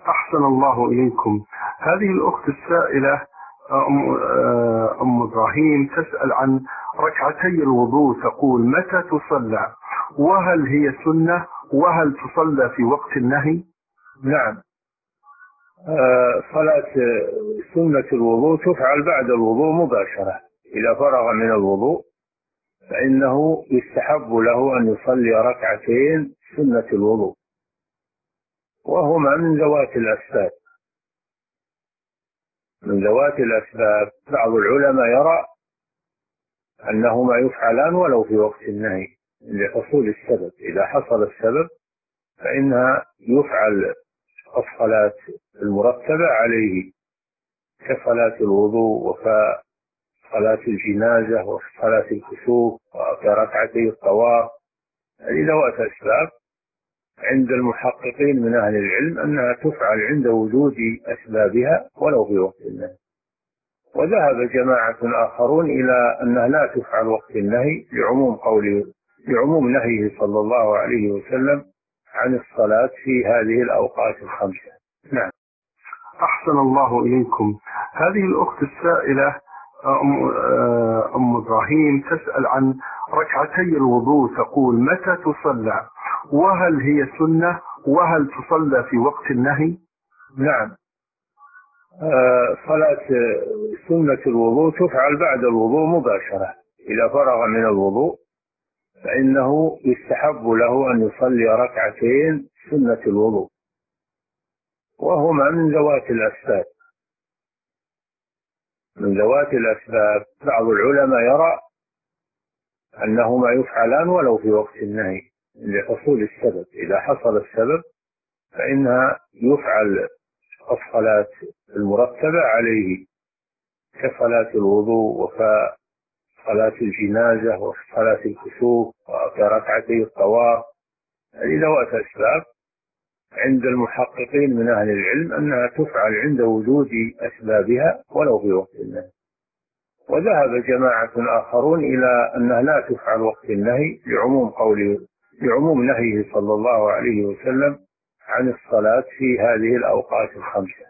أحسن الله إليكم. هذه الأخت السائلة أم إبراهيم تسأل عن ركعتي الوضوء، تقول متى تصلى، وهل هي سنة، وهل تصلى في وقت النهي؟ نعم، صلاة سنة الوضوء تفعل بعد الوضوء مباشرة. إذا فرغ من الوضوء فإنه يستحب له أن يصلي ركعتين سنة الوضوء، وهما من ذوات الأسباب. من ذوات الأسباب، بعض العلماء يرى أنهما يفعلان ولو في وقت النهي لحصول السبب. إذا حصل السبب فإنها يفعل الصلاة المرتبة عليه كصلاة الوضوء وكصلاة الجنازة وصلاة الكسوف وكركعتي الطواف. هذه ذوات أسباب عند المحققين من أهل العلم أنها تفعل عند وجود أسبابها ولو في وقت النهي. وذهب جماعة آخرون إلى أنها لا تفعل وقت النهي لعموم نهيه صلى الله عليه وسلم عن الصلاة في هذه الأوقات الخمسة. نعم. أحسن الله إليكم. هذه الأخت السائلة أم إبراهيم تسأل عن ركعتي الوضوء، تقول متى تصلى، وهل هي سنة، وهل تصلى في وقت النهي؟ نعم، صلاة سنة الوضوء تفعل بعد الوضوء مباشرة. إذا فرغ من الوضوء فإنه يستحب له أن يصلي ركعتين سنة الوضوء، وهما من ذوات الأسباب. من ذوات الأسباب، بعض العلماء يرى أنهما يفعلان ولو في وقت النهي لحصول السبب. إذا حصل السبب فإنها يفعل الصلاة المرتبة عليه كصلاة الوضوء وكصلاة الجنازة وصلاة الكسوف وكركعتي الطواف. هذه ذوات أسباب عند المحققين من أهل العلم أنها تفعل عند وجود أسبابها ولو في وقت النهي. وذهب جماعة آخرون إلى أنها لا تفعل وقت النهي لعموم نهيه صلى الله عليه وسلم عن الصلاة في هذه الأوقات الخمسة.